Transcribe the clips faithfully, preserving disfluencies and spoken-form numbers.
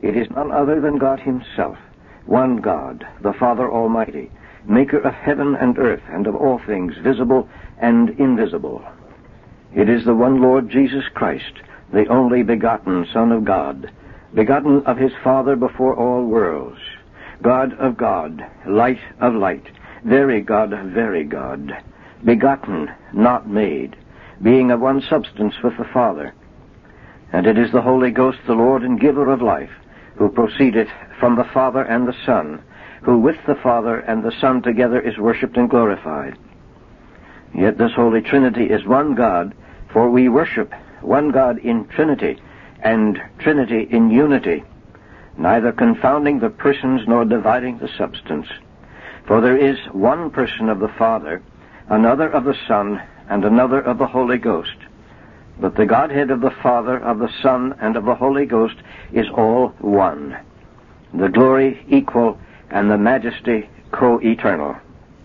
It is none other than God himself, one God, the Father Almighty, maker of heaven and earth and of all things visible and invisible. It is the one Lord Jesus Christ, the only begotten Son of God, begotten of his Father before all worlds, God of God, light of light, very God of very God, begotten, not made, being of one substance with the Father. And it is the Holy Ghost, the Lord and giver of life, who proceedeth from the Father and the Son, who with the Father and the Son together is worshipped and glorified. Yet this Holy Trinity is one God, for we worship one God in Trinity, and Trinity in unity, neither confounding the persons nor dividing the substance. For there is one person of the Father, another of the Son, and another of the Holy Ghost. But the Godhead of the Father, of the Son, and of the Holy Ghost is all one, the glory equal, and the majesty co-eternal.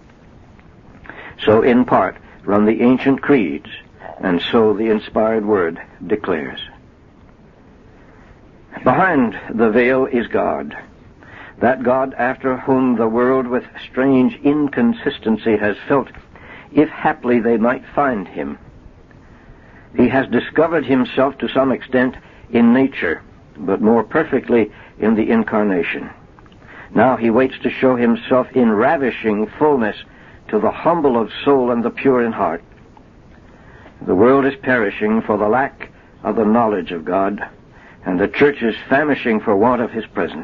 So in part run the ancient creeds, and so the inspired word declares. Behind the veil is God, that God after whom the world with strange inconsistency has felt, if haply they might find him. He has discovered himself to some extent in nature, but more perfectly in the incarnation. Now he waits to show himself in ravishing fullness to the humble of soul and the pure in heart. The world is perishing for the lack of the knowledge of God, and the church is famishing for want of his presence.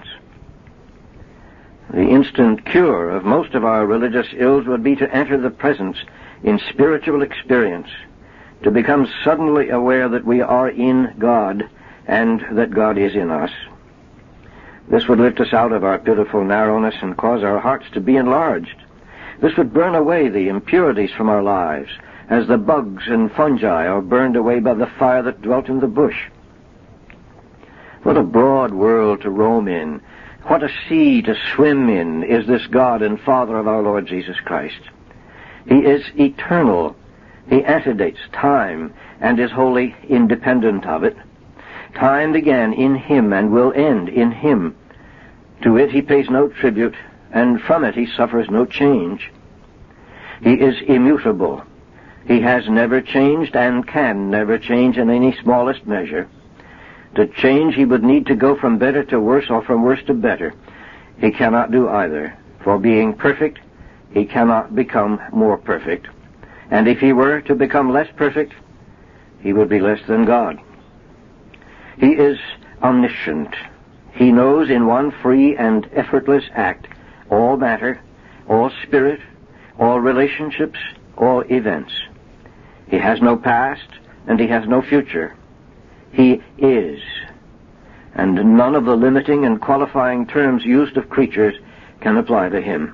The instant cure of most of our religious ills would be to enter the presence in spiritual experience, to become suddenly aware that we are in God and that God is in us. This would lift us out of our pitiful narrowness and cause our hearts to be enlarged. This would burn away the impurities from our lives, as the bugs and fungi are burned away by the fire that dwelt in the bush. What a broad world to roam in, what a sea to swim in is this God and Father of our Lord Jesus Christ. He is eternal. He antedates time and is wholly independent of it. Time began in him and will end in him. To it he pays no tribute, and from it he suffers no change. He is immutable. He has never changed and can never change in any smallest measure. To change, he would need to go from better to worse or from worse to better. He cannot do either. For being perfect, he cannot become more perfect. And if he were to become less perfect, he would be less than God. He is omniscient. He knows in one free and effortless act all matter, all spirit, all relationships, all events. He has no past, and he has no future. He is, and none of the limiting and qualifying terms used of creatures can apply to him.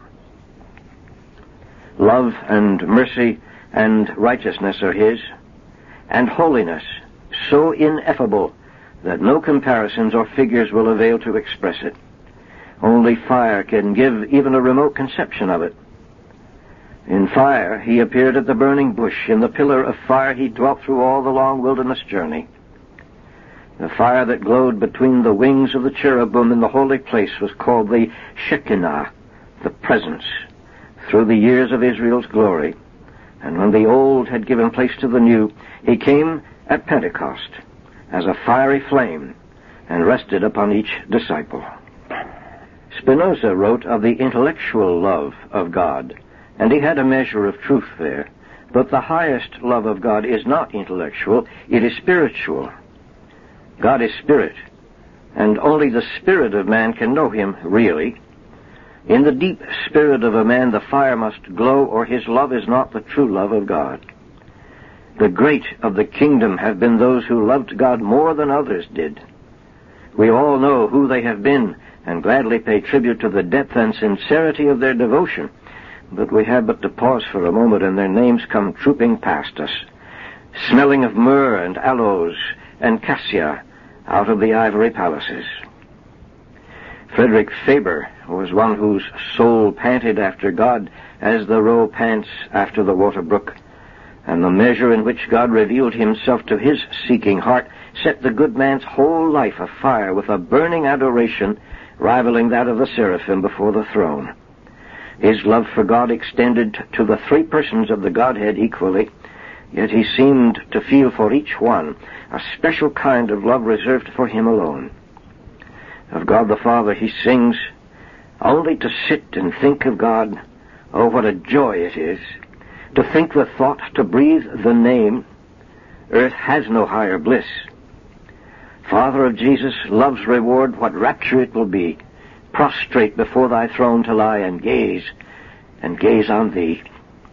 Love and mercy and righteousness are his, and holiness so ineffable that no comparisons or figures will avail to express it. Only fire can give even a remote conception of it. In fire he appeared at the burning bush. In the pillar of fire he dwelt through all the long wilderness journey. The fire that glowed between the wings of the cherubim in the holy place was called the Shekinah, the presence, through the years of Israel's glory. And when the old had given place to the new, he came at Pentecost as a fiery flame and rested upon each disciple. Spinoza wrote of the intellectual love of God, and he had a measure of truth there. But the highest love of God is not intellectual, it is spiritual. God is spirit, and only the spirit of man can know him really. In the deep spirit of a man the fire must glow, or his love is not the true love of God. The great of the kingdom have been those who loved God more than others did. We all know who they have been, and gladly pay tribute to the depth and sincerity of their devotion. But we have but to pause for a moment, and their names come trooping past us, smelling of myrrh and aloes and cassia out of the ivory palaces. Frederick Faber was one whose soul panted after God as the roe pants after the water brook. And the measure in which God revealed himself to his seeking heart set the good man's whole life afire with a burning adoration rivaling that of the seraphim before the throne. His love for God extended to the three persons of the Godhead equally, yet he seemed to feel for each one a special kind of love reserved for him alone. Of God the Father he sings, "Only to sit and think of God, oh, what a joy it is! To think the thought, to breathe the name, earth has no higher bliss. Father of Jesus, love's reward, what rapture it will be, prostrate before thy throne to lie and gaze, and gaze on thee."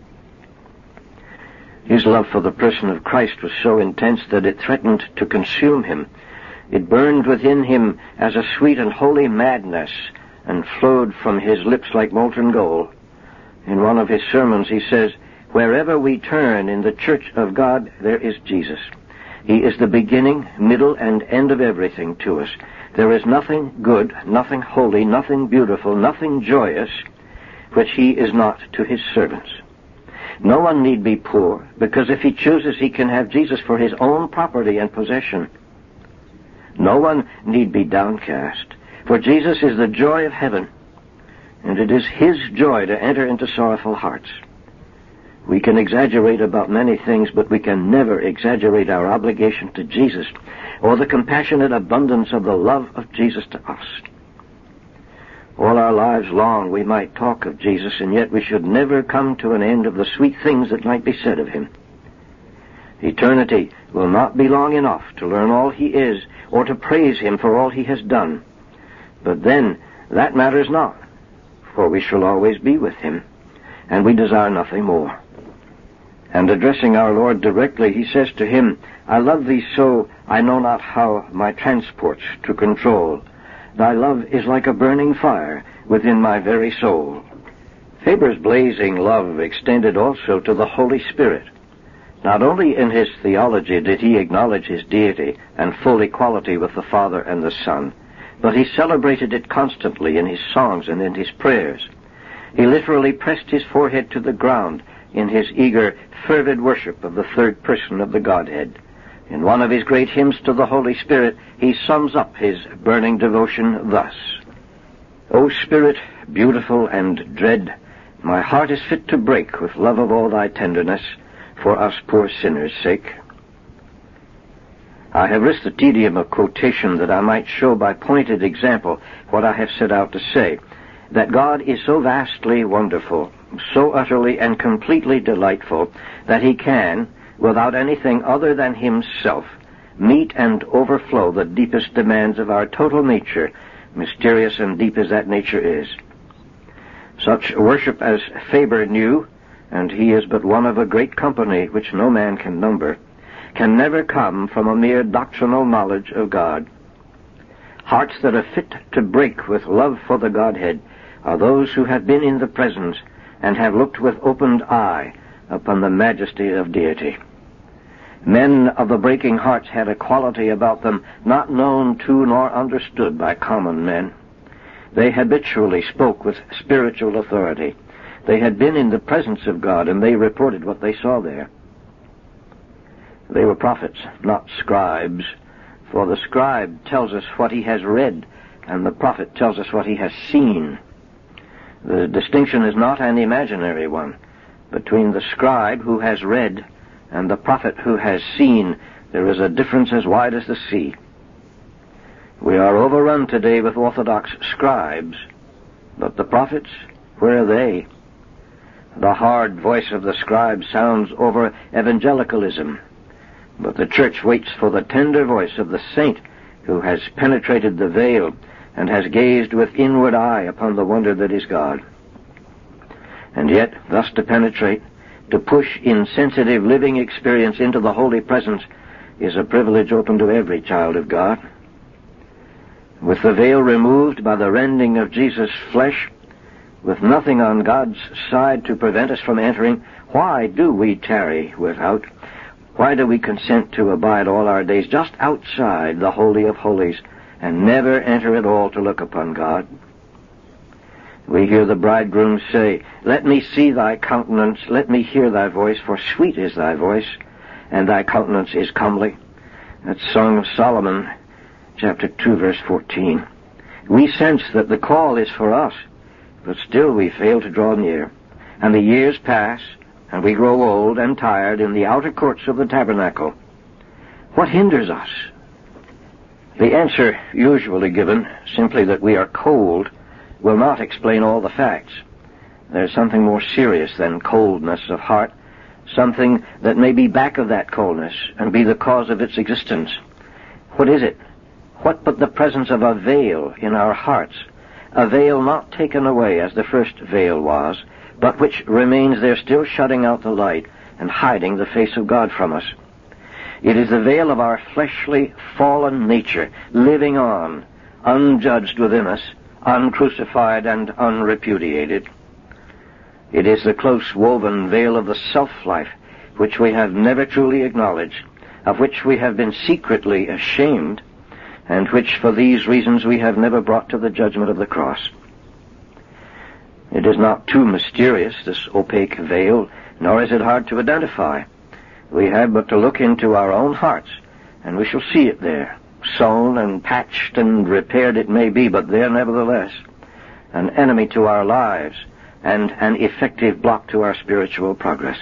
His love for the person of Christ was so intense that it threatened to consume him. It burned within him as a sweet and holy madness, and flowed from his lips like molten gold. In one of his sermons he says, "Wherever we turn in the church of God, there is Jesus. He is the beginning, middle, and end of everything to us. There is nothing good, nothing holy, nothing beautiful, nothing joyous, which he is not to his servants. No one need be poor, because if he chooses, he can have Jesus for his own property and possession. No one need be downcast, for Jesus is the joy of heaven, and it is his joy to enter into sorrowful hearts. We can exaggerate about many things, but we can never exaggerate our obligation to Jesus, or the compassionate abundance of the love of Jesus to us. All our lives long we might talk of Jesus, and yet we should never come to an end of the sweet things that might be said of him. Eternity will not be long enough to learn all he is, or to praise him for all he has done. But then, that matters not, for we shall always be with him, and we desire nothing more. And addressing our Lord directly, he says to him, "I love thee so, I know not how my transports to control. Thy love is like a burning fire within my very soul." Faber's blazing love extended also to the Holy Spirit. Not only in his theology did he acknowledge his deity and full equality with the Father and the Son, but he celebrated it constantly in his songs and in his prayers. He literally pressed his forehead to the ground in his eager, fervid worship of the third person of the Godhead. In one of his great hymns to the Holy Spirit, he sums up his burning devotion thus: "O Spirit, beautiful and dread, my heart is fit to break with love of all thy tenderness, for us poor sinners' sake." I have risked the tedium of quotation that I might show by pointed example what I have set out to say, that God is so vastly wonderful, so utterly and completely delightful, that he can, without anything other than himself, meet and overflow the deepest demands of our total nature, mysterious and deep as that nature is. Such worship as Faber knew, and he is but one of a great company which no man can number, can never come from a mere doctrinal knowledge of God. Hearts that are fit to break with love for the Godhead are those who have been in the presence and have looked with opened eye upon the majesty of deity. Men of the breaking hearts had a quality about them not known to nor understood by common men. They habitually spoke with spiritual authority. They had been in the presence of God, and they reported what they saw there. They were prophets, not scribes, for the scribe tells us what he has read, and the prophet tells us what he has seen. The distinction is not an imaginary one. Between the scribe who has read and the prophet who has seen, there is a difference as wide as the sea. We are overrun today with orthodox scribes, but the prophets, where are they? The hard voice of the scribe sounds over evangelicalism, but the church waits for the tender voice of the saint who has penetrated the veil and has gazed with inward eye upon the wonder that is God. And yet, thus to penetrate, to push in sensitive living experience into the holy presence, is a privilege open to every child of God. With the veil removed by the rending of Jesus' flesh, with nothing on God's side to prevent us from entering, why do we tarry without? Why do we consent to abide all our days just outside the Holy of Holies and never enter at all to look upon God? We hear the bridegroom say, "Let me see thy countenance, let me hear thy voice, for sweet is thy voice, and thy countenance is comely." That's Song of Solomon, chapter two, verse fourteen. We sense that the call is for us, but still we fail to draw near. And the years pass, and we grow old and tired in the outer courts of the tabernacle. What hinders us? The answer usually given, simply that we are cold, will not explain all the facts. There's something more serious than coldness of heart, something that may be back of that coldness and be the cause of its existence. What is it? What but the presence of a veil in our hearts, a veil not taken away as the first veil was, but which remains there still shutting out the light and hiding the face of God from us. It is the veil of our fleshly, fallen nature living on, unjudged within us, uncrucified and unrepudiated. It is the close-woven veil of the self-life which we have never truly acknowledged, of which we have been secretly ashamed, and which for these reasons we have never brought to the judgment of the cross. It is not too mysterious, this opaque veil, nor is it hard to identify. We have but to look into our own hearts, and we shall see it there. Sewn and patched and repaired it may be, but there nevertheless, an enemy to our lives and an effective block to our spiritual progress.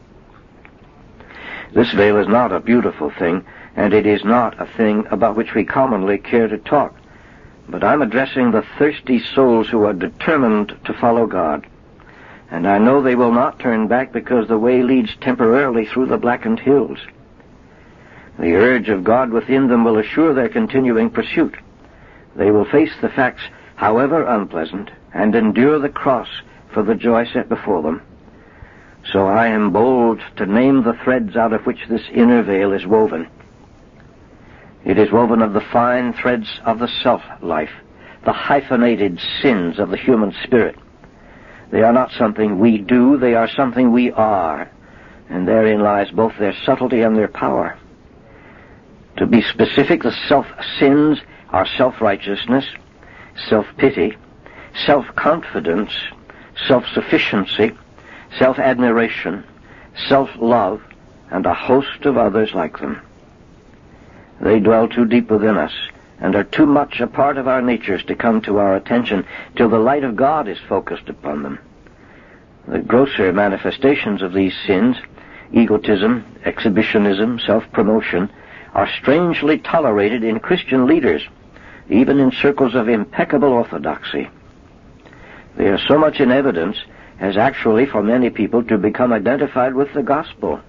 This veil is not a beautiful thing, and it is not a thing about which we commonly care to talk. But I'm addressing the thirsty souls who are determined to follow God. And I know they will not turn back because the way leads temporarily through the blackened hills. The urge of God within them will assure their continuing pursuit. They will face the facts, however unpleasant, and endure the cross for the joy set before them. So I am bold to name the threads out of which this inner veil is woven. It is woven of the fine threads of the self-life, the hyphenated sins of the human spirit. They are not something we do, they are something we are, and therein lies both their subtlety and their power. To be specific, the self-sins are self-righteousness, self-pity, self-confidence, self-sufficiency, self-admiration, self-love, and a host of others like them. They dwell too deep within us, and are too much a part of our natures to come to our attention till the light of God is focused upon them. The grosser manifestations of these sins, egotism, exhibitionism, self-promotion, are strangely tolerated in Christian leaders, even in circles of impeccable orthodoxy. They are so much in evidence as actually for many people to become identified with the gospel.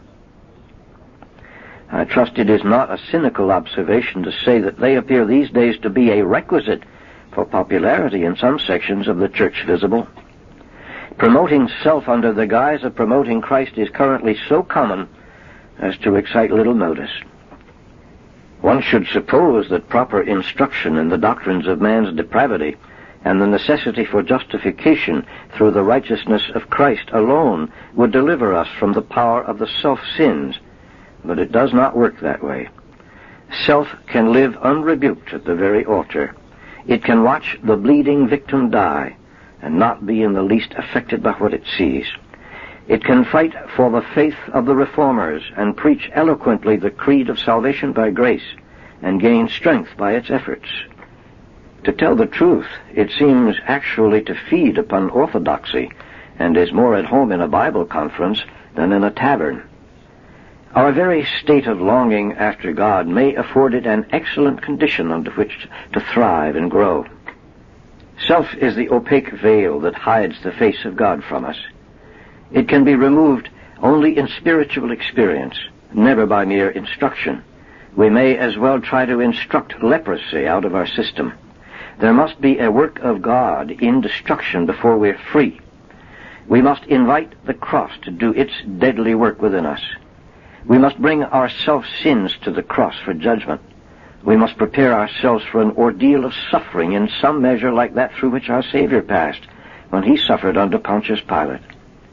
I trust it is not a cynical observation to say that they appear these days to be a requisite for popularity in some sections of the church visible. Promoting self under the guise of promoting Christ is currently so common as to excite little notice. One should suppose that proper instruction in the doctrines of man's depravity and the necessity for justification through the righteousness of Christ alone would deliver us from the power of the self-sins, but it does not work that way. Self can live unrebuked at the very altar. It can watch the bleeding victim die and not be in the least affected by what it sees. It can fight for the faith of the reformers and preach eloquently the creed of salvation by grace and gain strength by its efforts. To tell the truth, it seems actually to feed upon orthodoxy and is more at home in a Bible conference than in a tavern. Our very state of longing after God may afford it an excellent condition under which to thrive and grow. Self is the opaque veil that hides the face of God from us. It can be removed only in spiritual experience, never by mere instruction. We may as well try to instruct leprosy out of our system. There must be a work of God in destruction before we're free. We must invite the cross to do its deadly work within us. We must bring our self-sins to the cross for judgment. We must prepare ourselves for an ordeal of suffering in some measure like that through which our Savior passed when he suffered under Pontius Pilate.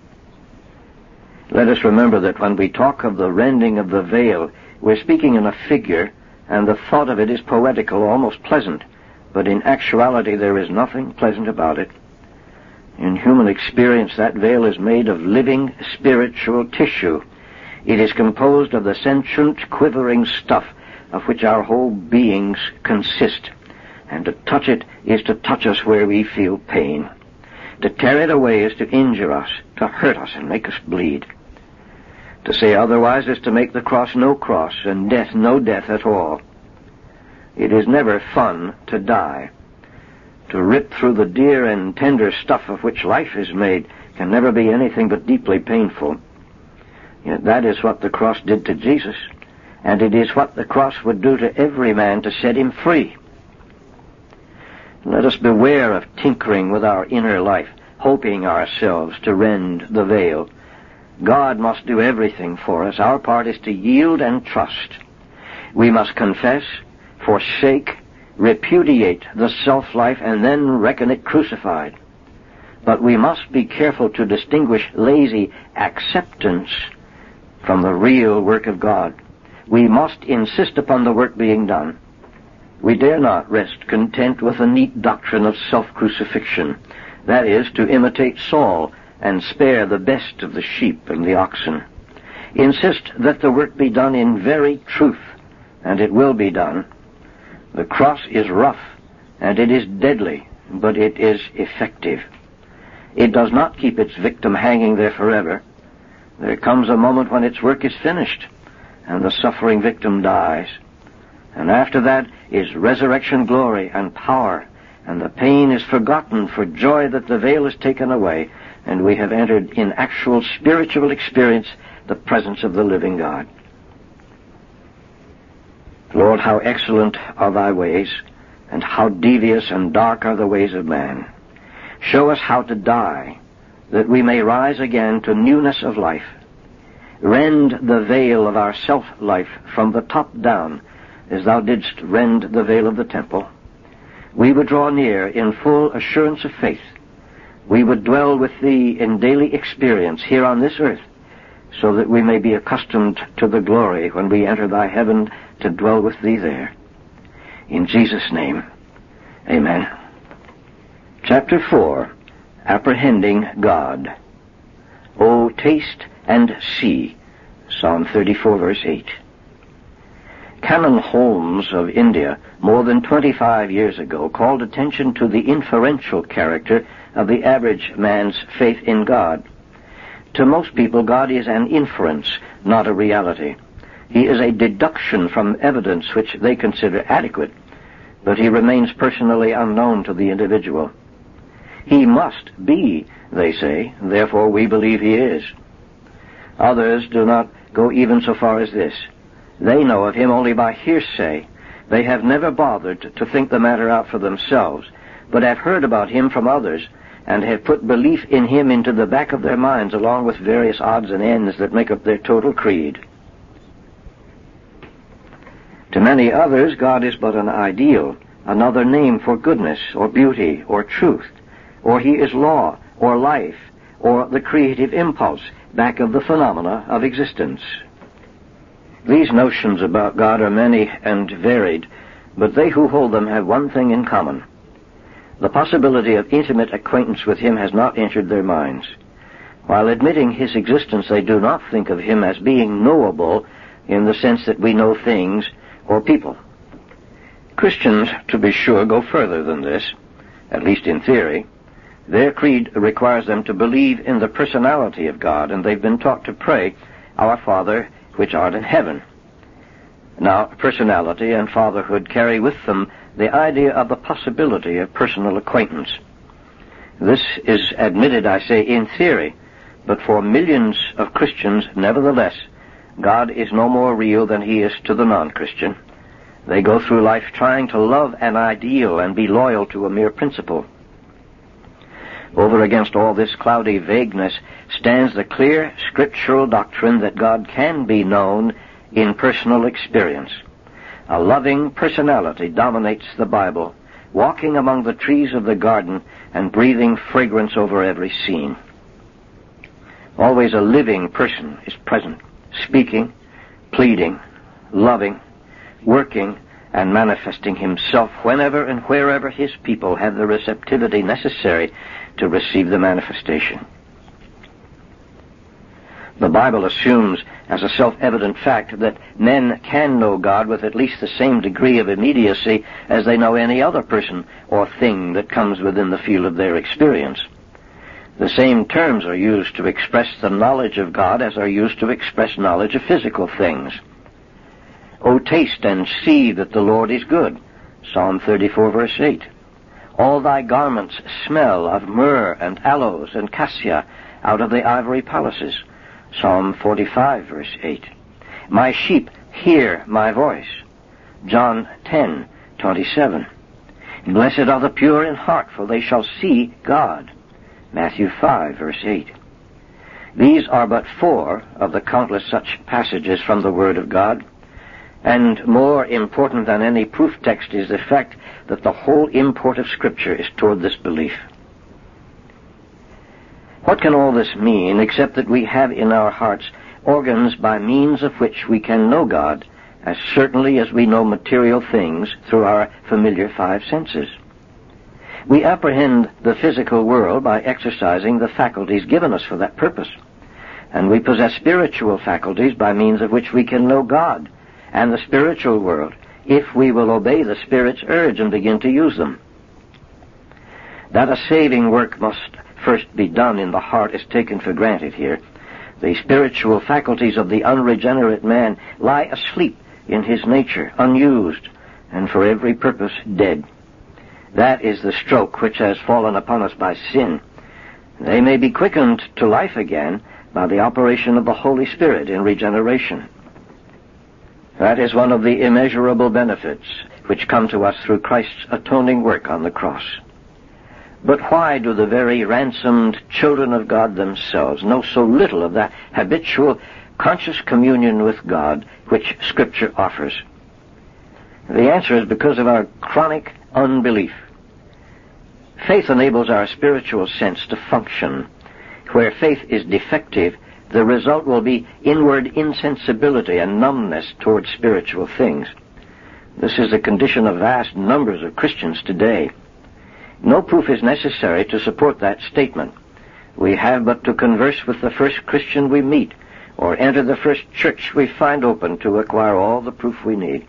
Let us remember that when we talk of the rending of the veil, we're speaking in a figure, and the thought of it is poetical, almost pleasant, but in actuality there is nothing pleasant about it. In human experience, that veil is made of living spiritual tissue. It is composed of the sentient, quivering stuff of which our whole beings consist. And to touch it is to touch us where we feel pain. To tear it away is to injure us, to hurt us and make us bleed. To say otherwise is to make the cross no cross and death no death at all. It is never fun to die. To rip through the dear and tender stuff of which life is made can never be anything but deeply painful. Yet that is what the cross did to Jesus, and it is what the cross would do to every man to set him free. Let us beware of tinkering with our inner life, hoping ourselves to rend the veil. God must do everything for us. Our part is to yield and trust. We must confess, forsake, repudiate the self-life, and then reckon it crucified. But we must be careful to distinguish lazy acceptance from the real work of God. We must insist upon the work being done. We dare not rest content with a neat doctrine of self-crucifixion, that is, to imitate Saul and spare the best of the sheep and the oxen. Insist that the work be done in very truth, and it will be done. The cross is rough, and it is deadly, but it is effective. It does not keep its victim hanging there forever. There comes a moment when its work is finished, and the suffering victim dies. And after that is resurrection glory and power, and the pain is forgotten for joy that the veil is taken away, and we have entered in actual spiritual experience the presence of the living God. Lord, how excellent are thy ways, and how devious and dark are the ways of man. Show us how to die, that we may rise again to newness of life. Rend the veil of our self-life from the top down, as thou didst rend the veil of the temple. We would draw near in full assurance of faith. We would dwell with thee in daily experience here on this earth, so that we may be accustomed to the glory when we enter thy heaven to dwell with thee there. In Jesus' name, amen. Chapter four, Apprehending God. O taste and see, Psalm thirty-four, verse eight. Canon Holmes of India, more than twenty-five years ago, called attention to the inferential character of the average man's faith in God. To most people, God is an inference, not a reality. He is a deduction from evidence which they consider adequate, but he remains personally unknown to the individual. He must be, they say, therefore we believe he is. Others do not go even so far as this. They know of him only by hearsay. They have never bothered to think the matter out for themselves, but have heard about him from others, and have put belief in him into the back of their minds along with various odds and ends that make up their total creed. To many others, God is but an ideal, another name for goodness or beauty or truth, or he is law or life or the creative impulse back of the phenomena of existence. These notions about God are many and varied, but they who hold them have one thing in common. The possibility of intimate acquaintance with him has not entered their minds. While admitting his existence, they do not think of him as being knowable in the sense that we know things or people. Christians, to be sure, go further than this, at least in theory. Their creed requires them to believe in the personality of God, and they've been taught to pray, Our Father, which art in heaven. Now, personality and fatherhood carry with them the idea of the possibility of personal acquaintance. This is admitted, I say, in theory, but for millions of Christians, nevertheless, God is no more real than he is to the non-Christian. They go through life trying to love an ideal and be loyal to a mere principle. Over against all this cloudy vagueness stands the clear scriptural doctrine that God can be known in personal experience. A loving personality dominates the Bible, walking among the trees of the garden and breathing fragrance over every scene. Always a living person is present, speaking, pleading, loving, working, and manifesting himself whenever and wherever his people have the receptivity necessary to receive the manifestation. The Bible assumes as a self-evident fact that men can know God with at least the same degree of immediacy as they know any other person or thing that comes within the field of their experience. The same terms are used to express the knowledge of God as are used to express knowledge of physical things. O taste and see that the Lord is good, Psalm thirty-four, verse eight. All thy garments smell of myrrh and aloes and cassia out of the ivory palaces, Psalm forty-five, verse eight. My sheep hear my voice, John ten, twenty-seven. Blessed are the pure in heart, for they shall see God, Matthew five, verse eight. These are but four of the countless such passages from the Word of God. And more important than any proof text is the fact that the whole import of Scripture is toward this belief. What can all this mean except that we have in our hearts organs by means of which we can know God as certainly as we know material things through our familiar five senses? We apprehend the physical world by exercising the faculties given us for that purpose, and we possess spiritual faculties by means of which we can know God and the spiritual world, if we will obey the Spirit's urge and begin to use them. That a saving work must first be done in the heart is taken for granted here. The spiritual faculties of the unregenerate man lie asleep in his nature, unused, and for every purpose dead. That is the stroke which has fallen upon us by sin. They may be quickened to life again by the operation of the Holy Spirit in regeneration. That is one of the immeasurable benefits which come to us through Christ's atoning work on the cross. But why do the very ransomed children of God themselves know so little of that habitual, conscious communion with God which Scripture offers? The answer is because of our chronic unbelief. Faith enables our spiritual sense to function. Where faith is defective, the result will be inward insensibility and numbness toward spiritual things. This is the condition of vast numbers of Christians today. No proof is necessary to support that statement. We have but to converse with the first Christian we meet, or enter the first church we find open to acquire all the proof we need.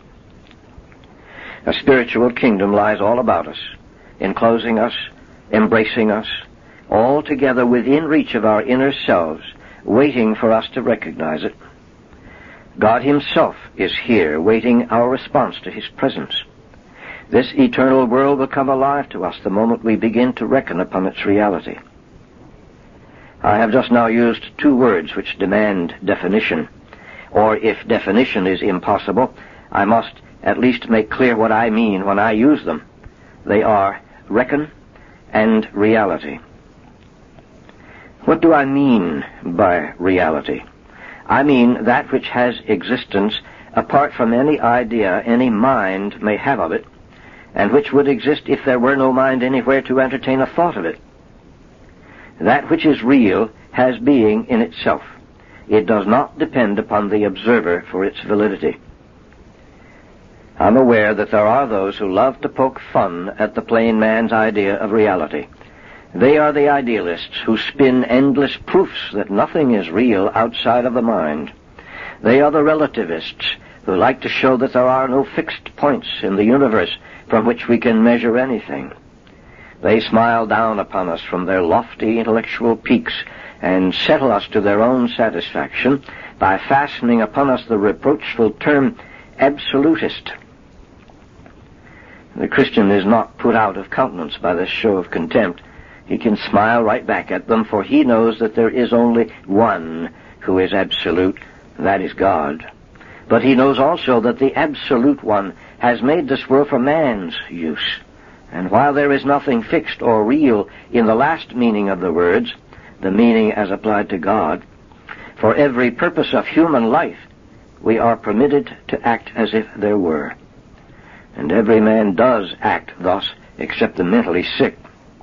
A spiritual kingdom lies all about us, enclosing us, embracing us, all together within reach of our inner selves, waiting for us to recognize it. God Himself is here, waiting our response to His presence. This eternal world will come alive to us the moment we begin to reckon upon its reality. I have just now used two words which demand definition, or if definition is impossible, I must at least make clear what I mean when I use them. They are reckon and reality. What do I mean by reality? I mean that which has existence apart from any idea any mind may have of it, and which would exist if there were no mind anywhere to entertain a thought of it. That which is real has being in itself. It does not depend upon the observer for its validity. I'm aware that there are those who love to poke fun at the plain man's idea of reality. They are the idealists who spin endless proofs that nothing is real outside of the mind. They are the relativists who like to show that there are no fixed points in the universe from which we can measure anything. They smile down upon us from their lofty intellectual peaks and settle us to their own satisfaction by fastening upon us the reproachful term absolutist. The Christian is not put out of countenance by this show of contempt. He can smile right back at them, for he knows that there is only one who is absolute, that is God. But he knows also that the absolute one has made this world for man's use. And while there is nothing fixed or real in the last meaning of the words, the meaning as applied to God, for every purpose of human life, we are permitted to act as if there were. And every man does act thus, except the mentally sick.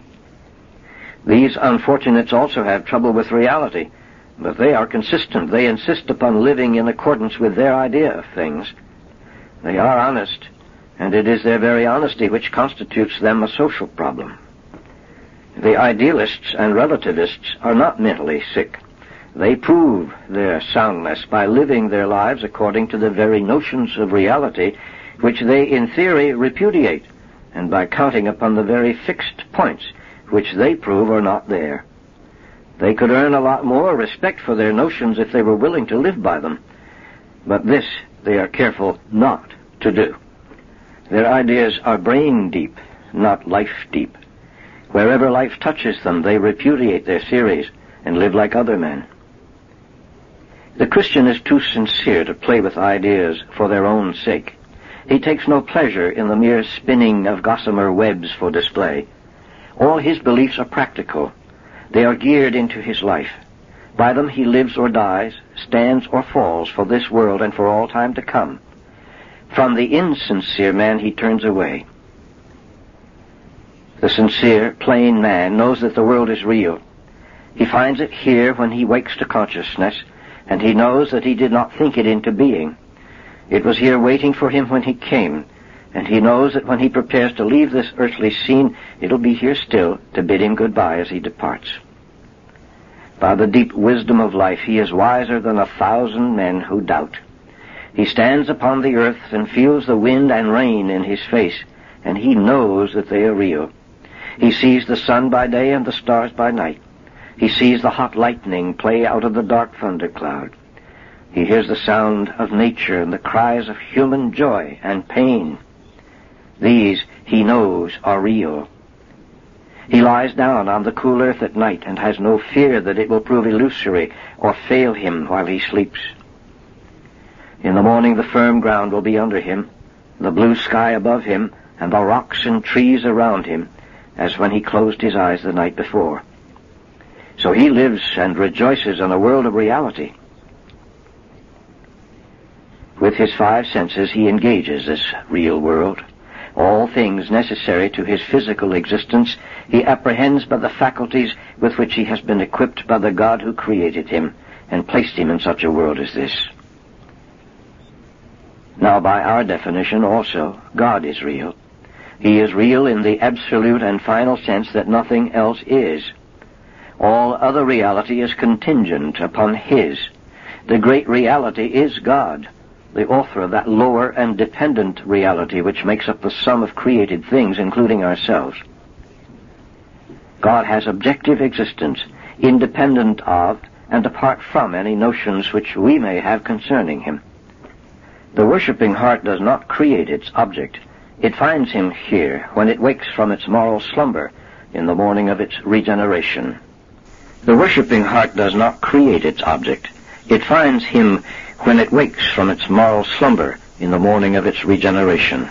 These unfortunates also have trouble with reality, but they are consistent. They insist upon living in accordance with their idea of things. They are honest, and it is their very honesty which constitutes them a social problem. The idealists and relativists are not mentally sick. They prove their soundness by living their lives according to the very notions of reality which they in theory repudiate, and by counting upon the very fixed points which they prove are not there. They could earn a lot more respect for their notions if they were willing to live by them, but this they are careful not to do. Their ideas are brain deep, not life deep. Wherever life touches them, they repudiate their theories and live like other men. The Christian is too sincere to play with ideas for their own sake. He takes no pleasure in the mere spinning of gossamer webs for display. All his beliefs are practical. They are geared into his life. By them he lives or dies, stands or falls for this world and for all time to come. From the insincere man he turns away. The sincere, plain man knows that the world is real. He finds it here when he wakes to consciousness, and he knows that he did not think it into being. It was here waiting for him when he came, and he knows that when he prepares to leave this earthly scene, it'll be here still to bid him goodbye as he departs. By the deep wisdom of life, he is wiser than a thousand men who doubt. He stands upon the earth and feels the wind and rain in his face, and he knows that they are real. He sees the sun by day and the stars by night. He sees the hot lightning play out of the dark thundercloud. He hears the sound of nature and the cries of human joy and pain. These, he knows, are real. He lies down on the cool earth at night and has no fear that it will prove illusory or fail him while he sleeps. In the morning the firm ground will be under him, the blue sky above him, and the rocks and trees around him, as when he closed his eyes the night before. So he lives and rejoices in a world of reality. With his five senses he engages this real world. All things necessary to his physical existence he apprehends by the faculties with which he has been equipped by the God who created him and placed him in such a world as this. Now, by our definition also, God is real. He is real in the absolute and final sense that nothing else is. All other reality is contingent upon His. The great reality is God, the author of that lower and dependent reality which makes up the sum of created things, including ourselves. God has objective existence, independent of and apart from any notions which we may have concerning Him. The worshipping heart does not create its object. It finds Him here when it wakes from its moral slumber in the morning of its regeneration. The worshipping heart does not create its object. It finds Him when it wakes from its moral slumber in the morning of its regeneration.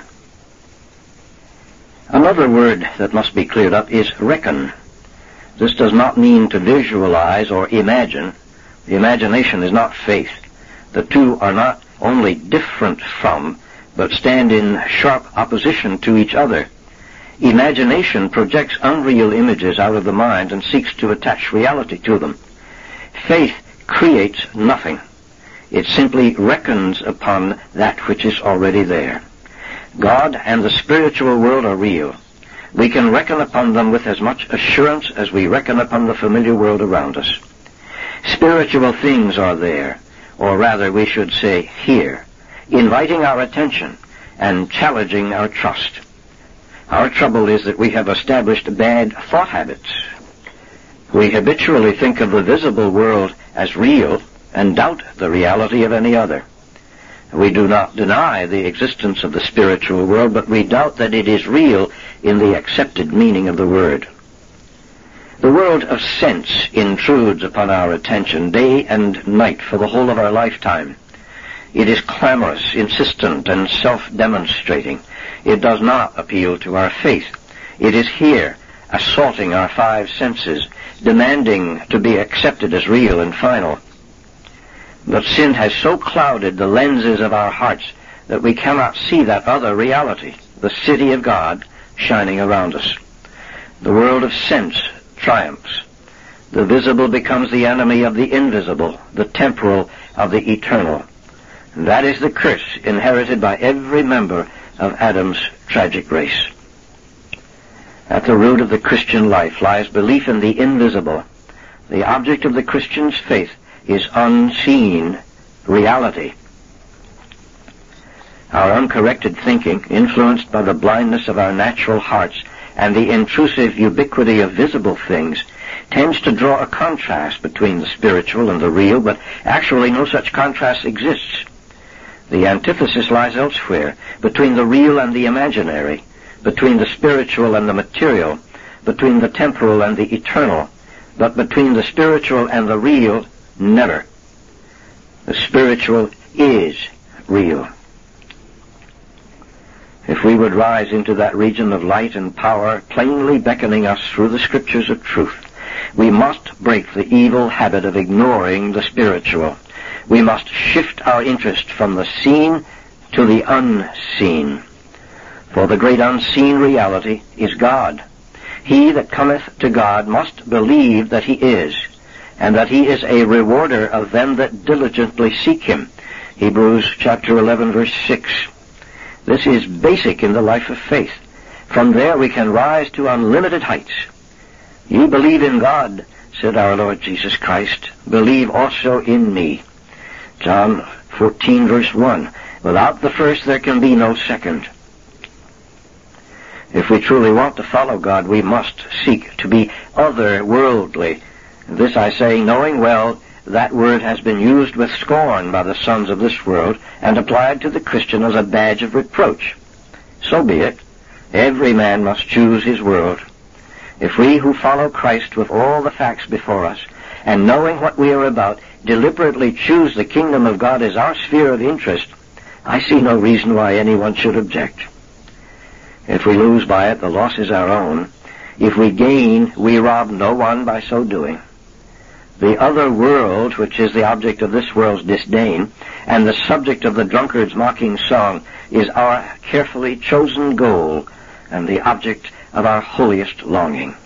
Another word that must be cleared up is reckon. This does not mean to visualize or imagine. The imagination is not faith. The two are not only different from, but stand in sharp opposition to each other. Imagination projects unreal images out of the mind and seeks to attach reality to them. Faith creates nothing. It simply reckons upon that which is already there. God and the spiritual world are real. We can reckon upon them with as much assurance as we reckon upon the familiar world around us. Spiritual things are there, or rather we should say here, inviting our attention and challenging our trust. Our trouble is that we have established bad thought habits. We habitually think of the visible world as real and doubt the reality of any other. We do not deny the existence of the spiritual world, but we doubt that it is real in the accepted meaning of the word. The world of sense intrudes upon our attention day and night for the whole of our lifetime. It is clamorous, insistent, and self-demonstrating. It does not appeal to our faith. It is here, assaulting our five senses, demanding to be accepted as real and final. But sin has so clouded the lenses of our hearts that we cannot see that other reality, the city of God, shining around us. The world of sense triumphs. The visible becomes the enemy of the invisible, the temporal of the eternal. That is the curse inherited by every member of Adam's tragic race. At the root of the Christian life lies belief in the invisible. The object of the Christian's faith is unseen reality. Our uncorrected thinking, influenced by the blindness of our natural hearts and the intrusive ubiquity of visible things, tends to draw a contrast between the spiritual and the real, but actually no such contrast exists. The antithesis lies elsewhere, between the real and the imaginary, between the spiritual and the material, between the temporal and the eternal, but between the spiritual and the real, never. The spiritual is real. If we would rise into that region of light and power, plainly beckoning us through the scriptures of truth, we must break the evil habit of ignoring the spiritual. We must shift our interest from the seen to the unseen. For the great unseen reality is God. He that cometh to God must believe that he is, and that he is a rewarder of them that diligently seek him. Hebrews chapter eleven, verse six. This is basic in the life of faith. From there we can rise to unlimited heights. You believe in God, said our Lord Jesus Christ, believe also in me. John fourteen, verse one. Without the first there can be no second. If we truly want to follow God, we must seek to be otherworldly. This I say, knowing well that word has been used with scorn by the sons of this world and applied to the Christian as a badge of reproach. So be it. Every man must choose his world. If we who follow Christ with all the facts before us, and knowing what we are about, deliberately choose the kingdom of God as our sphere of interest, I see no reason why anyone should object. If we lose by it, the loss is our own. If we gain, we rob no one by so doing. The other world, which is the object of this world's disdain, and the subject of the drunkard's mocking song, is our carefully chosen goal and the object of our holiest longing.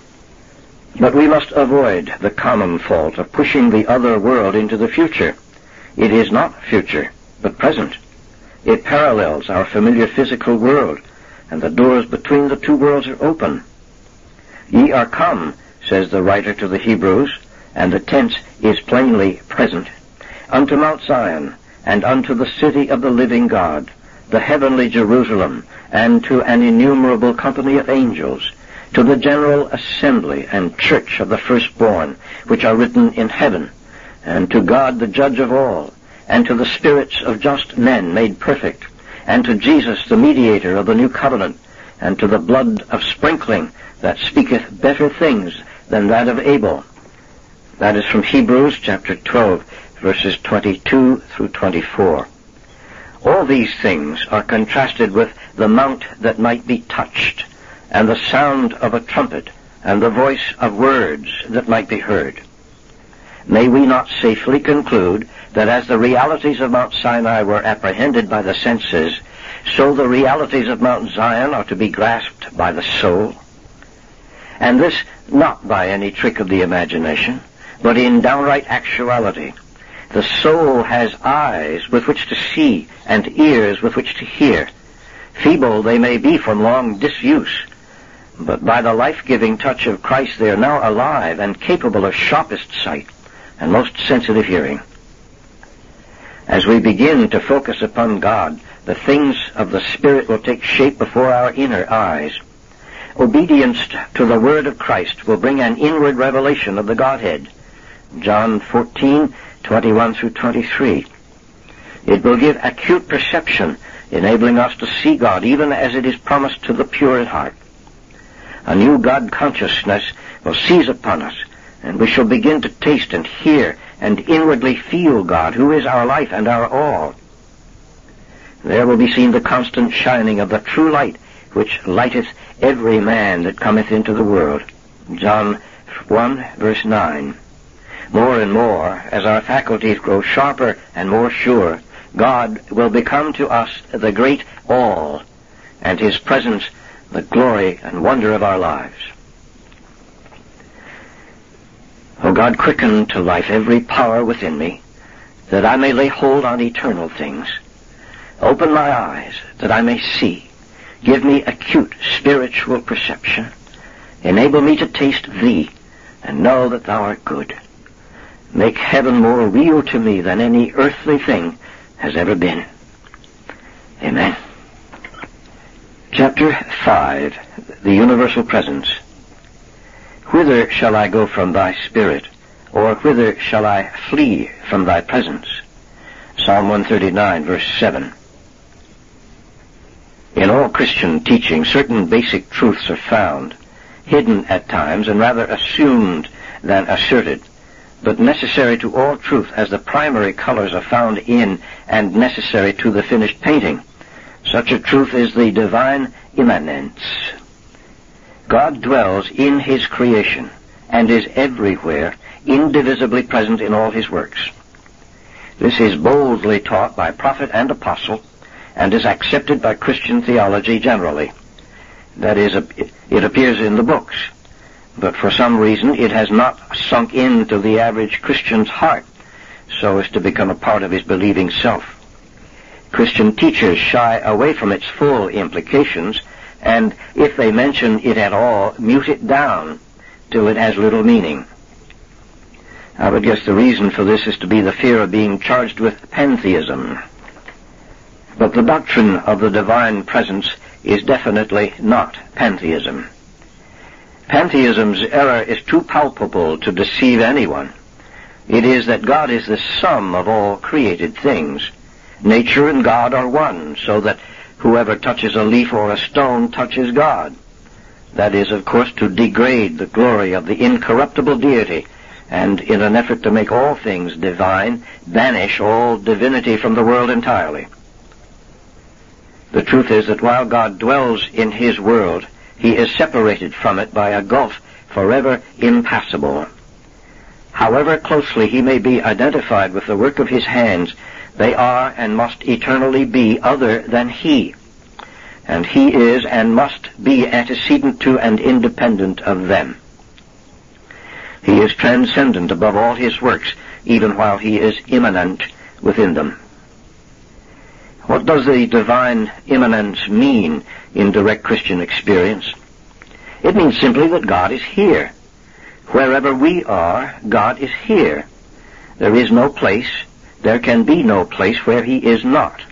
But we must avoid the common fault of pushing the other world into the future. It is not future, but present. It parallels our familiar physical world, and the doors between the two worlds are open. Ye are come, says the writer to the Hebrews, and the tense is plainly present, unto Mount Zion, and unto the city of the living God, the heavenly Jerusalem, and to an innumerable company of angels, to the general assembly and church of the firstborn, which are written in heaven, and to God the judge of all, and to the spirits of just men made perfect, and to Jesus the mediator of the new covenant, and to the blood of sprinkling that speaketh better things than that of Abel. That is from Hebrews chapter twelve, verses twenty-two through twenty-four. All these things are contrasted with the mount that might be touched, and the sound of a trumpet, and the voice of words that might be heard. May we not safely conclude that as the realities of Mount Sinai were apprehended by the senses, so the realities of Mount Zion are to be grasped by the soul? And this not by any trick of the imagination, but in downright actuality. The soul has eyes with which to see and ears with which to hear. Feeble they may be from long disuse, but by the life-giving touch of Christ they are now alive and capable of sharpest sight and most sensitive hearing. As we begin to focus upon God, the things of the Spirit will take shape before our inner eyes. Obedience to the word of Christ will bring an inward revelation of the Godhead. John fourteen, twenty-one through twenty-three. It will give acute perception, enabling us to see God even as it is promised to the pure in heart. A new God consciousness will seize upon us, and we shall begin to taste and hear and inwardly feel God, who is our life and our all. There will be seen the constant shining of the true light, which lighteth every man that cometh into the world. John one, verse nine. More and more, as our faculties grow sharper and more sure, God will become to us the great all, and his presence the glory and wonder of our lives. O God, quicken to life every power within me, that I may lay hold on eternal things. Open my eyes that I may see. Give me acute spiritual perception. Enable me to taste Thee and know that Thou art good. Make heaven more real to me than any earthly thing has ever been. Amen. Chapter five, the Universal Presence. Whither shall I go from Thy Spirit, or whither shall I flee from Thy presence? Psalm one thirty-nine, verse seven. In all Christian teaching, certain basic truths are found, hidden at times and rather assumed than asserted, but necessary to all truth as the primary colors are found in and necessary to the finished painting. Such a truth is the divine immanence. God dwells in His creation and is everywhere, indivisibly present in all His works. This is boldly taught by prophet and apostle, and is accepted by Christian theology generally. That is, it appears in the books, but for some reason it has not sunk into the average Christian's heart so as to become a part of his believing self. Christian teachers shy away from its full implications, and if they mention it at all, mute it down till it has little meaning. I would guess the reason for this is to be the fear of being charged with pantheism. But the doctrine of the divine presence is definitely not pantheism. Pantheism's error is too palpable to deceive anyone. It is that God is the sum of all created things. Nature and God are one, so that whoever touches a leaf or a stone touches God. That is, of course, to degrade the glory of the incorruptible deity, and in an effort to make all things divine, banish all divinity from the world entirely. The truth is that while God dwells in His world, He is separated from it by a gulf forever impassable. However closely He may be identified with the work of His hands, they are and must eternally be other than He. And He is and must be antecedent to and independent of them. He is transcendent above all His works, even while He is immanent within them. What does the divine immanence mean in direct Christian experience? It means simply that God is here. Wherever we are, God is here. There is no place, there can be no place where He is not.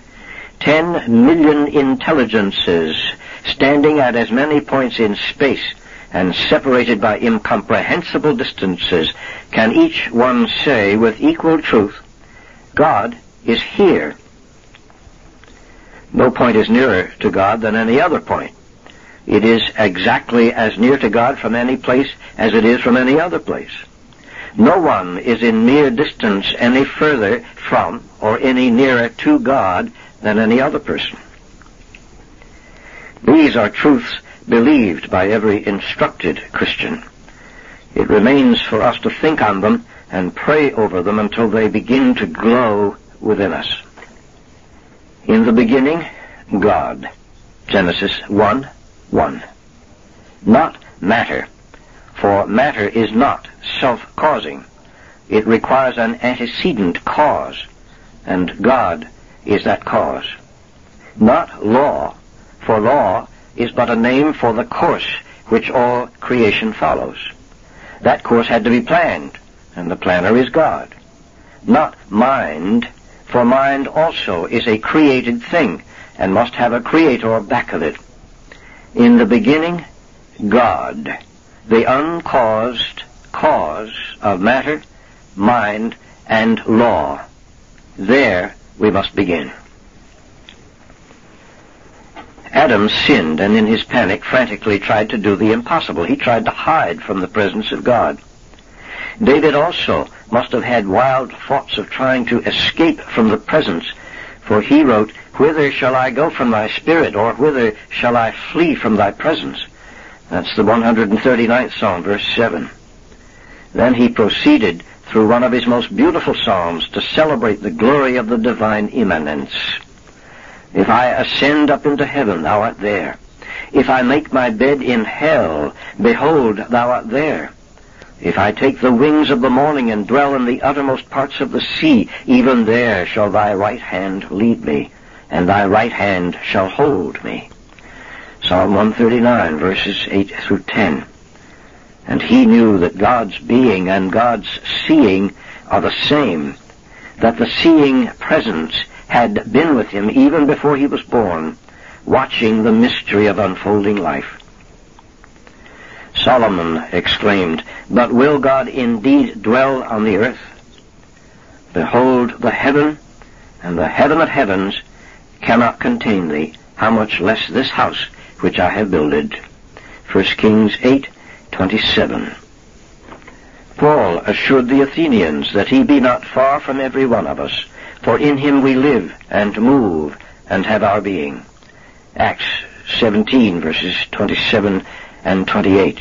Ten million intelligences standing at as many points in space and separated by incomprehensible distances can each one say with equal truth, God is here. No point is nearer to God than any other point. It is exactly as near to God from any place as it is from any other place. No one is in mere distance any further from or any nearer to God than any other person. These are truths believed by every instructed Christian. It remains for us to think on them and pray over them until they begin to glow within us. In the beginning, God. Genesis one one. Not matter, for matter is not self-causing. It requires an antecedent cause, and God is that cause. Not law, for law is but a name for the course which all creation follows. That course had to be planned, and the planner is God. Not mind, for mind also is a created thing, and must have a creator back of it. In the beginning, God, the uncaused cause of matter, mind, and law. There we must begin. Adam sinned, and in his panic frantically tried to do the impossible. He tried to hide from the presence of God. David also must have had wild thoughts of trying to escape from the presence, for he wrote, "Whither shall I go from thy spirit, or whither shall I flee from thy presence?" That's the one hundred thirty-ninth Psalm, verse seven. Then he proceeded through one of his most beautiful psalms to celebrate the glory of the divine immanence. If I ascend up into heaven, thou art there. If I make my bed in hell, behold, thou art there. If I take the wings of the morning and dwell in the uttermost parts of the sea, even there shall thy right hand lead me, and thy right hand shall hold me. Psalm one thirty-nine, verses eight through ten. And he knew that God's being and God's seeing are the same, that the seeing presence had been with him even before he was born, watching the mystery of unfolding life. Solomon exclaimed, "But will God indeed dwell on the earth? Behold, the heaven and the heaven of heavens cannot contain thee, how much less this house which I have builded." First Kings eight twenty-seven. Paul assured the Athenians that he be not far from every one of us, for in him we live and move and have our being. Acts seventeen, verses twenty-seven and twenty-eight.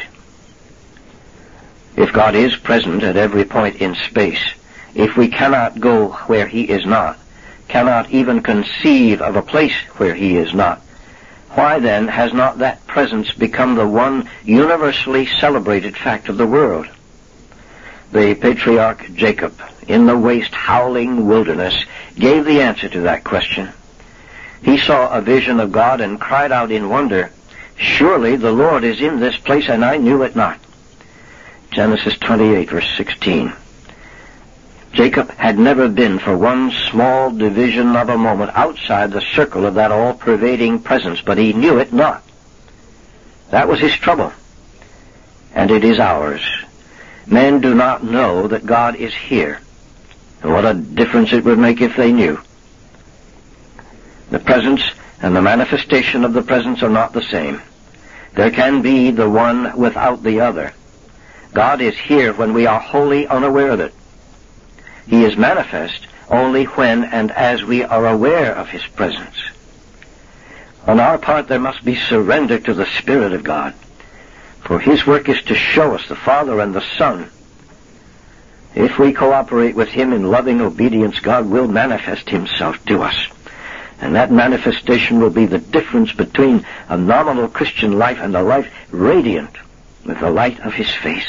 If God is present at every point in space, if we cannot go where he is not, cannot even conceive of a place where he is not, why then has not that presence become the one universally celebrated fact of the world? The patriarch Jacob, in the waste, howling wilderness, gave the answer to that question. He saw a vision of God and cried out in wonder, "Surely the Lord is in this place, and I knew it not." Genesis twenty-eight, verse sixteen. Jacob had never been for one small division of a moment outside the circle of that all-pervading presence, but he knew it not. That was his trouble. And it is ours. Men do not know that God is here. And what a difference it would make if they knew. The presence and the manifestation of the presence are not the same. There can be the one without the other. God is here when we are wholly unaware of it. He is manifest only when and as we are aware of his presence. On our part, there must be surrender to the Spirit of God, for his work is to show us the Father and the Son. If we cooperate with him in loving obedience, God will manifest himself to us. And that manifestation will be the difference between a nominal Christian life and a life radiant with the light of his face.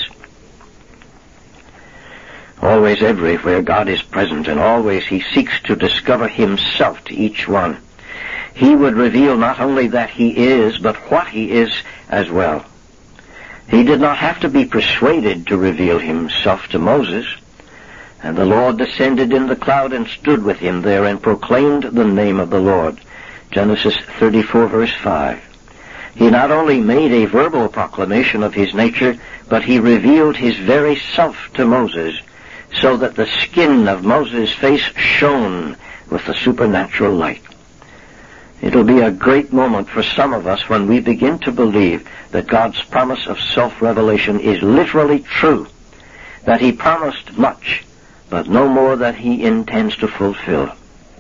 Always, everywhere, God is present, and always he seeks to discover himself to each one. He would reveal not only that he is, but what he is as well. He did not have to be persuaded to reveal himself to Moses. And the Lord descended in the cloud and stood with him there and proclaimed the name of the Lord. Genesis thirty-four, verse five. He not only made a verbal proclamation of his nature, but he revealed his very self to Moses, so that the skin of Moses' face shone with the supernatural light. It'll be a great moment for some of us when we begin to believe that God's promise of self-revelation is literally true, that he promised much, but no more that he intends to fulfill.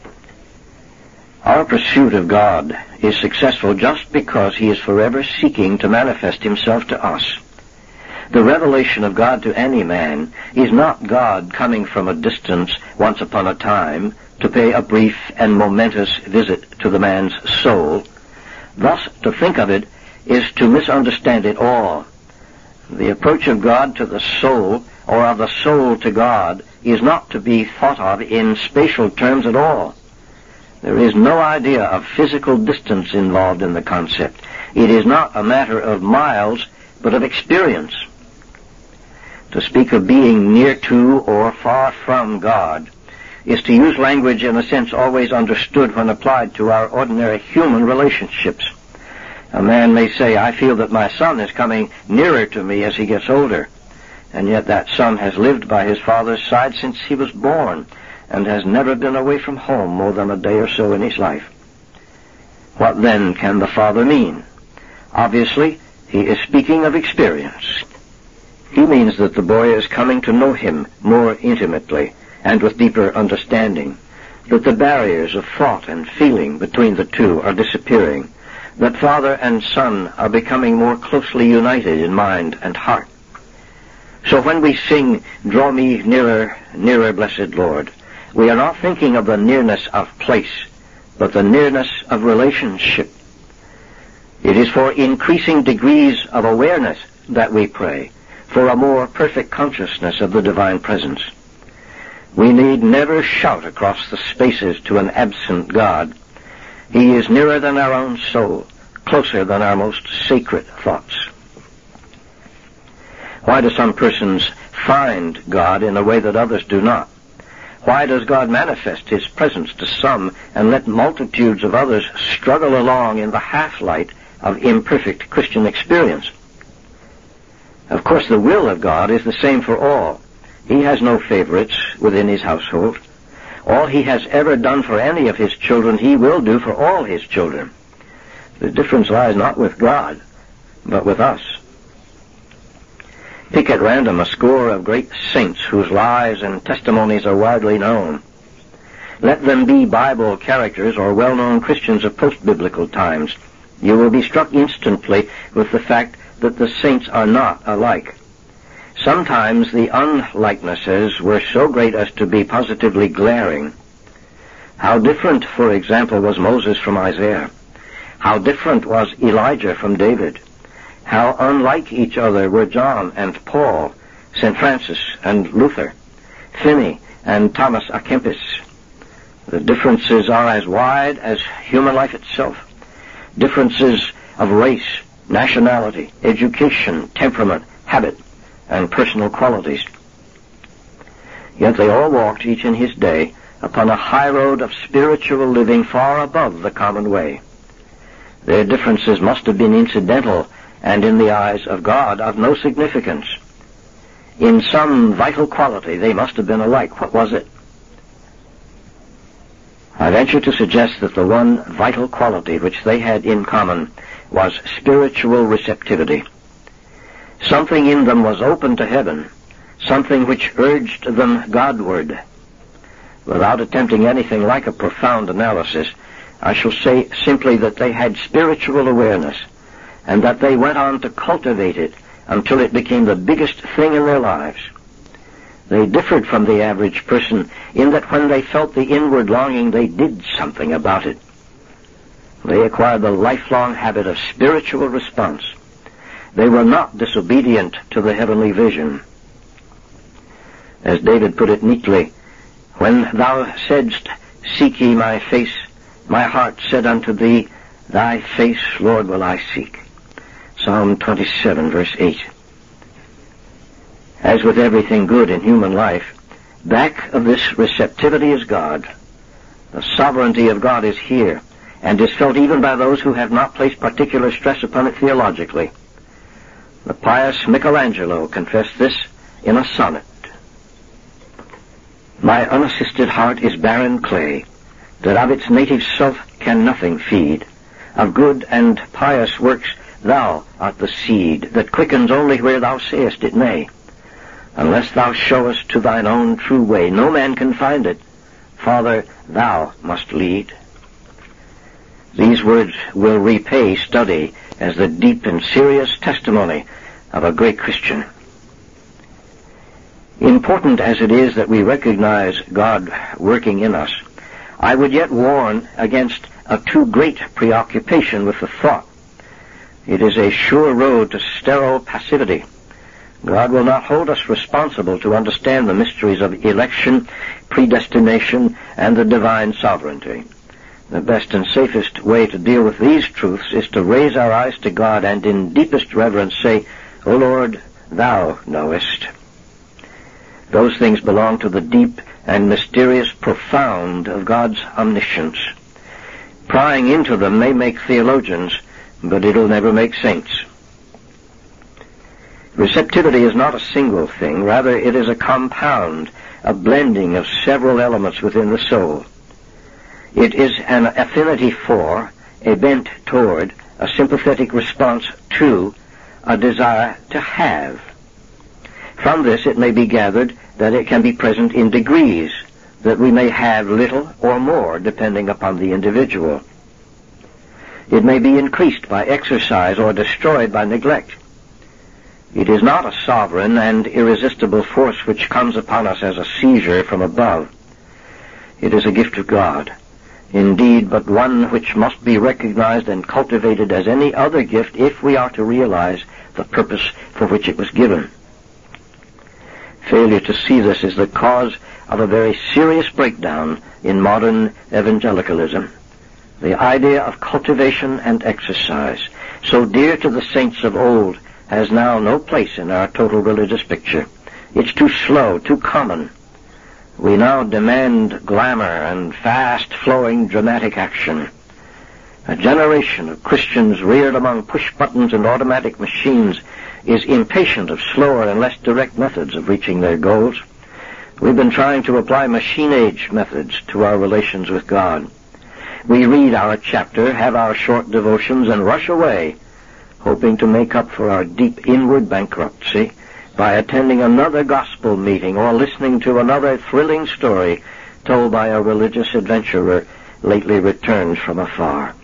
Our pursuit of God is successful just because he is forever seeking to manifest himself to us. The revelation of God to any man is not God coming from a distance once upon a time to pay a brief and momentous visit to the man's soul. Thus, to think of it is to misunderstand it all. The approach of God to the soul, or of the soul to God, is not to be thought of in spatial terms at all. There is no idea of physical distance involved in the concept. It is not a matter of miles, but of experience. To speak of being near to or far from God is to use language in a sense always understood when applied to our ordinary human relationships. A man may say, "I feel that my son is coming nearer to me as he gets older," and yet that son has lived by his father's side since he was born and has never been away from home more than a day or so in his life. What then can the father mean? Obviously, he is speaking of experience. He means that the boy is coming to know him more intimately and with deeper understanding, that the barriers of thought and feeling between the two are disappearing, that father and son are becoming more closely united in mind and heart. So when we sing, "Draw me nearer, nearer, blessed Lord," we are not thinking of the nearness of place, but the nearness of relationship. It is for increasing degrees of awareness that we pray, for a more perfect consciousness of the divine presence. We need never shout across the spaces to an absent God. He is nearer than our own soul, closer than our most sacred thoughts. Why do some persons find God in a way that others do not? Why does God manifest His presence to some and let multitudes of others struggle along in the half-light of imperfect Christian experience? Of course, the will of God is the same for all. He has no favorites within His household. All He has ever done for any of His children, He will do for all His children. The difference lies not with God, but with us. Pick at random a score of great saints whose lives and testimonies are widely known. Let them be Bible characters or well-known Christians of post-biblical times. You will be struck instantly with the fact that the saints are not alike. Sometimes the unlikenesses were so great as to be positively glaring. How different, for example, was Moses from Isaiah? How different was Elijah from David? How unlike each other were John and Paul, Saint Francis and Luther, Finney and Thomas à Kempis. The differences are as wide as human life itself. Differences of race, nationality, education, temperament, habit, and personal qualities. Yet they all walked, each in his day, upon a high road of spiritual living far above the common way. Their differences must have been incidental and in the eyes of God of no significance. In some vital quality they must have been alike. What was it? I venture to suggest that the one vital quality which they had in common was spiritual receptivity. Something in them was open to heaven, something which urged them Godward. Without attempting anything like a profound analysis, I shall say simply that they had spiritual awareness, and that they went on to cultivate it until it became the biggest thing in their lives. They differed from the average person in that when they felt the inward longing, they did something about it. They acquired the lifelong habit of spiritual response. They were not disobedient to the heavenly vision. As David put it neatly, "When thou saidst, Seek ye my face, my heart said unto thee, Thy face, Lord, will I seek." Psalm twenty-seven, verse eight. As with everything good in human life, back of this receptivity is God. The sovereignty of God is here, and is felt even by those who have not placed particular stress upon it theologically. The pious Michelangelo confessed this in a sonnet. "My unassisted heart is barren clay, that of its native self can nothing feed. Of good and pious works thou art the seed, that quickens only where thou sayest it may. Unless thou showest to thine own true way, no man can find it. Father, thou must lead." These words will repay study as the deep and serious testimony of a great Christian. Important as it is that we recognize God working in us, I would yet warn against a too great preoccupation with the thought. It is a sure road to sterile passivity. God will not hold us responsible to understand the mysteries of election, predestination, and the divine sovereignty. The best and safest way to deal with these truths is to raise our eyes to God and in deepest reverence say, "O Lord, thou knowest." Those things belong to the deep and mysterious profound of God's omniscience. Prying into them may make theologians, but it'll never make saints. Receptivity is not a single thing. Rather, it is a compound, a blending of several elements within the soul. It is an affinity for, a bent toward, a sympathetic response to, a desire to have. From this it may be gathered that it can be present in degrees, that we may have little or more depending upon the individual. It may be increased by exercise or destroyed by neglect. It is not a sovereign and irresistible force which comes upon us as a seizure from above. It is a gift of God, indeed, but one which must be recognized and cultivated as any other gift if we are to realize the purpose for which it was given. Failure to see this is the cause of a very serious breakdown in modern evangelicalism. The idea of cultivation and exercise, so dear to the saints of old, has now no place in our total religious picture. It's too slow, too common. We now demand glamour and fast-flowing dramatic action. A generation of Christians reared among push-buttons and automatic machines is impatient of slower and less direct methods of reaching their goals. We've been trying to apply machine-age methods to our relations with God. We read our chapter, have our short devotions, and rush away, hoping to make up for our deep inward bankruptcy by attending another gospel meeting or listening to another thrilling story told by a religious adventurer lately returned from afar.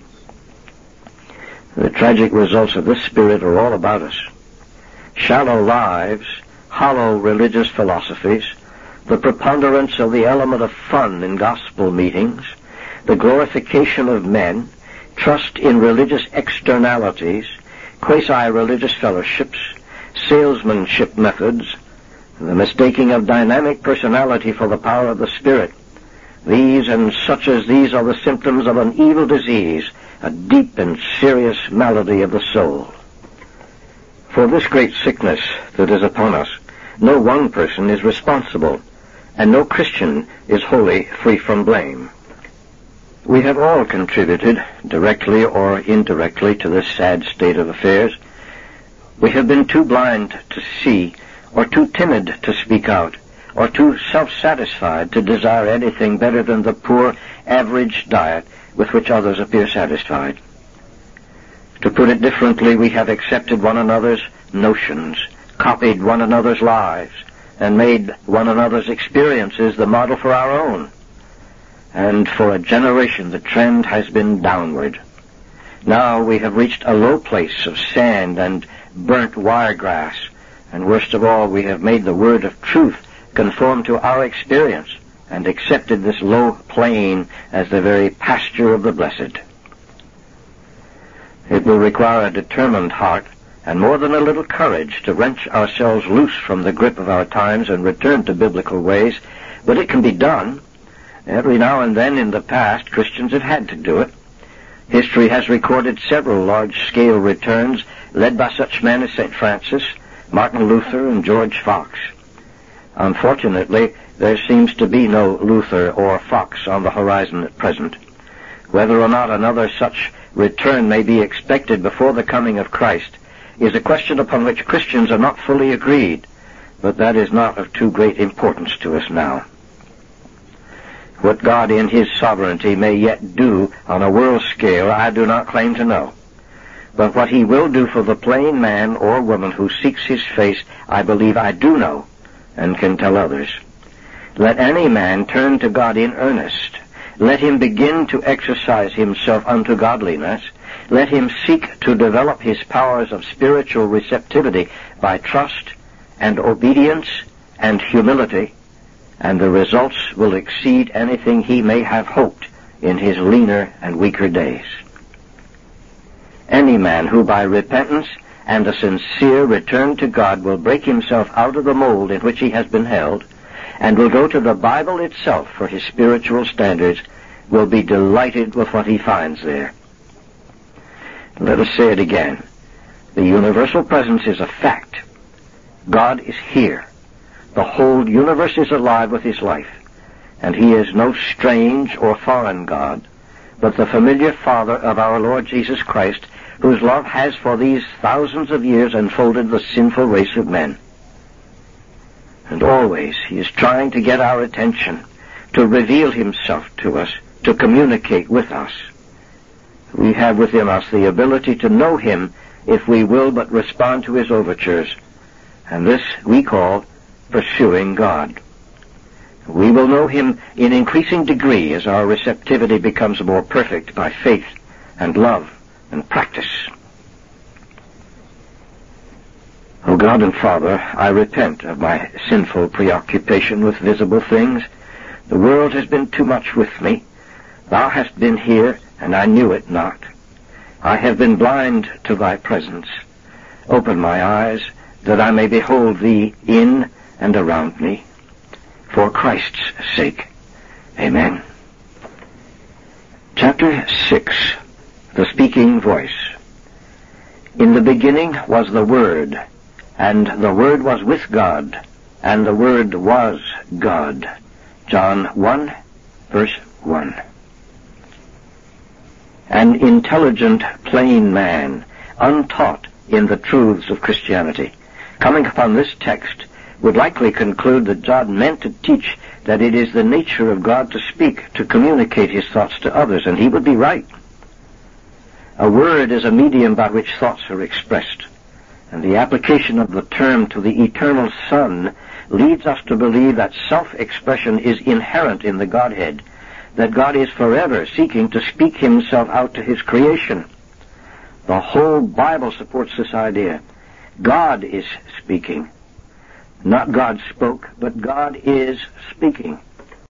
The tragic results of this spirit are all about us. Shallow lives, hollow religious philosophies, the preponderance of the element of fun in gospel meetings, the glorification of men, trust in religious externalities, quasi-religious fellowships, salesmanship methods, the mistaking of dynamic personality for the power of the Spirit. These and such as these are the symptoms of an evil disease, a deep and serious malady of the soul. For this great sickness that is upon us, no one person is responsible, and no Christian is wholly free from blame. We have all contributed, directly or indirectly, to this sad state of affairs. We have been too blind to see, or too timid to speak out, or too self-satisfied to desire anything better than the poor, average diet with which others appear satisfied. To put it differently, we have accepted one another's notions, copied one another's lives, and made one another's experiences the model for our own. And for a generation the trend has been downward. Now we have reached a low place of sand and burnt wiregrass, and worst of all, we have made the word of truth conform to our experience and accepted this low plane as the very pasture of the blessed. It will require a determined heart and more than a little courage to wrench ourselves loose from the grip of our times and return to biblical ways, but it can be done. Every now and then in the past, Christians have had to do it. History has recorded several large-scale returns led by such men as Saint Francis, Martin Luther, and George Fox. Unfortunately, there seems to be no Luther or Fox on the horizon at present. Whether or not another such return may be expected before the coming of Christ is a question upon which Christians are not fully agreed, but that is not of too great importance to us now. What God in His sovereignty may yet do on a world scale, I do not claim to know. But what He will do for the plain man or woman who seeks His face, I believe I do know, and can tell others. Let any man turn to God in earnest. Let him begin to exercise himself unto godliness. Let him seek to develop his powers of spiritual receptivity by trust and obedience and humility, and the results will exceed anything he may have hoped in his leaner and weaker days. Any man who by repentance and a sincere return to God will break himself out of the mold in which he has been held, and will go to the Bible itself for his spiritual standards, will be delighted with what he finds there. Let us say it again. The universal presence is a fact. God is here. The whole universe is alive with His life, and He is no strange or foreign God, but the familiar Father of our Lord Jesus Christ, whose love has for these thousands of years enfolded the sinful race of men. And always He is trying to get our attention, to reveal Himself to us, to communicate with us. We have within us the ability to know Him if we will but respond to His overtures, and this we call pursuing God. We will know Him in increasing degree as our receptivity becomes more perfect by faith and love and practice. O God and Father, I repent of my sinful preoccupation with visible things. The world has been too much with me. Thou hast been here, and I knew it not. I have been blind to Thy presence. Open my eyes, that I may behold Thee in and around me. For Christ's sake. Amen. Chapter six. The Speaking Voice. In the beginning was the Word, and the Word was with God, and the Word was God. John one, verse one. An intelligent, plain man, untaught in the truths of Christianity, coming upon this text, would likely conclude that God meant to teach that it is the nature of God to speak, to communicate his thoughts to others, and he would be right. A word is a medium by which thoughts are expressed, and the application of the term to the eternal Son leads us to believe that self-expression is inherent in the Godhead, that God is forever seeking to speak himself out to his creation. The whole Bible supports this idea. God is speaking. Not God spoke, but God is speaking.